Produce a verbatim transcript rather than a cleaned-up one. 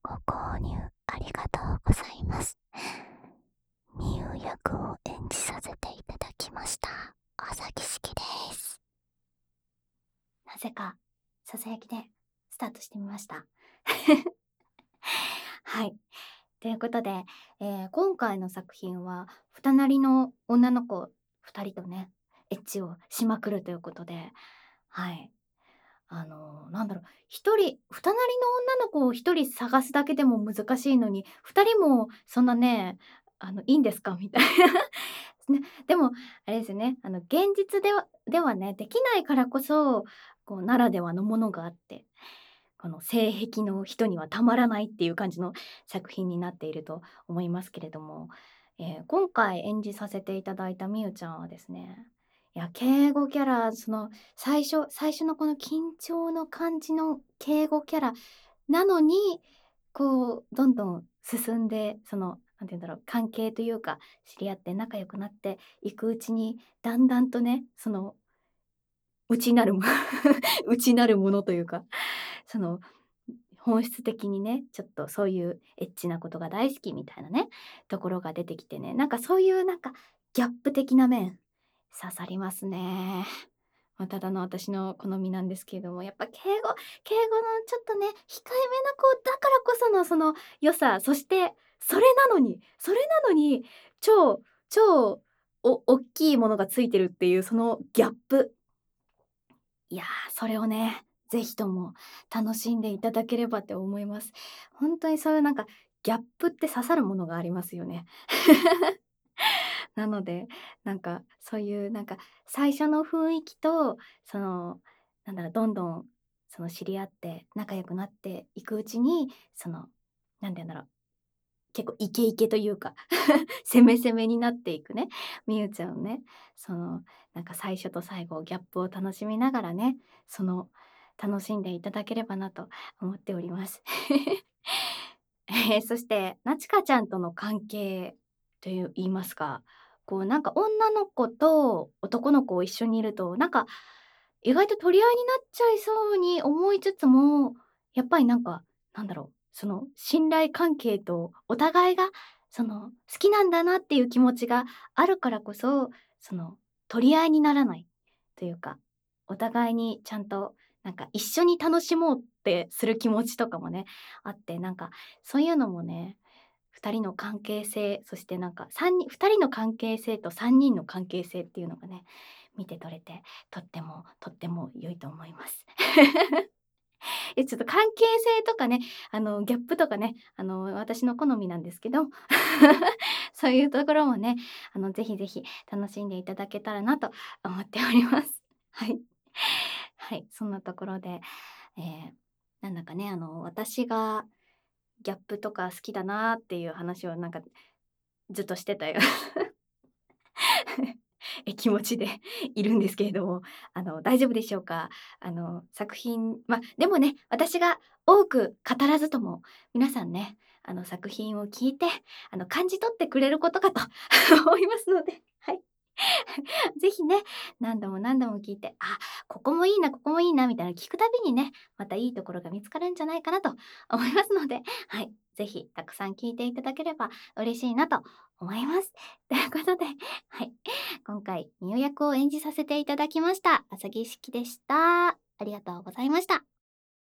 ご購入ありがとうございます。ミユ役を演じさせていただきました、朝木式です。なぜか、ささやきでスタートしてみました。はい。ということで、えー、今回の作品は、二なりの女の子ふたりとね、エッチをしまくるということで、はい。あの、なんだろう、一人二なりの女の子を一人探すだけでも難しいのに、二人もそんなね、あの、いいんですかみたいな。ね、でも、あれですよね、あの、現実ではではね、できないからこそ、こう、ならではのものがあって、この性癖の人にはたまらないっていう感じの作品になっていると思いますけれども、えー今回演じさせていただいたみゆちゃんはですね、いや、敬語キャラ、その、最初最初のこの緊張の感じの敬語キャラなのに、こう、どんどん進んで、その、なんて言うんだろう、関係というか、知り合って仲良くなっていくうちに、だんだんとね、その、内なるも内なるものというか、その、本質的にね、ちょっとそういうエッチなことが大好きみたいなね、ところが出てきてね、なんかそういうなんかギャップ的な面、刺さりますね。まあ、ただの私の好みなんですけれども、やっぱ敬語敬語のちょっとね、控えめな子だからこそのその良さ、そしてそれなのにそれなのに、超超お大きいものがついてるっていうそのギャップ。いやー、それをね、ぜひとも楽しんでいただければって思います。本当にそういうなんかギャップって刺さるものがありますよね。なので、なんかそういうなんか最初の雰囲気と、その、なんだろう、どんどんその知り合って仲良くなっていくうちに、その、なんて言うんだろう、結構イケイケというか攻め攻めになっていくね、みゆちゃんをね、その、なんか最初と最後ギャップを楽しみながらね、その、楽しんでいただければなと思っております。えーそして、なちかちゃんとの関係という言いますか、こうなんか女の子と男の子を一緒にいると、なんか意外と取り合いになっちゃいそうに思いつつも、やっぱりなんか、なんだろう、その信頼関係とお互いがその好きなんだなっていう気持ちがあるからこそ、その取り合いにならないというか、お互いにちゃんとなんか一緒に楽しもうってする気持ちとかもね、あって、なんかそういうのもね、ふたりの関係性、そしてなんかさんにんふたりの関係性とさんにんの関係性っていうのがね、見て取れて、とってもとっても良いと思います。え、ちょっと関係性とかね、あの、ギャップとかね、あの、私の好みなんですけど、そういうところもね、あの、ぜひぜひ楽しんでいただけたらなと思っております。はい。はい、そんなところで、えーなんだかね、あの、私がギャップとか好きだなっていう話をなんかずっとしてたよえ気持ちでいるんですけれども、あの、大丈夫でしょうか？あの、作品ま、でもね、私が多く語らずとも、皆さんね、あの、作品を聞いて、あの、感じ取ってくれることかと思いますので、はい。ぜひね、何度も何度も聞いて、あ、ここもいいな、ここもいいなみたいな聞くたびにね、またいいところが見つかるんじゃないかなと思いますので、はい、ぜひたくさん聞いていただければ嬉しいなと思います。ということで、はい、今回、ミオ役を演じさせていただきました、浅木式でした。ありがとうございました。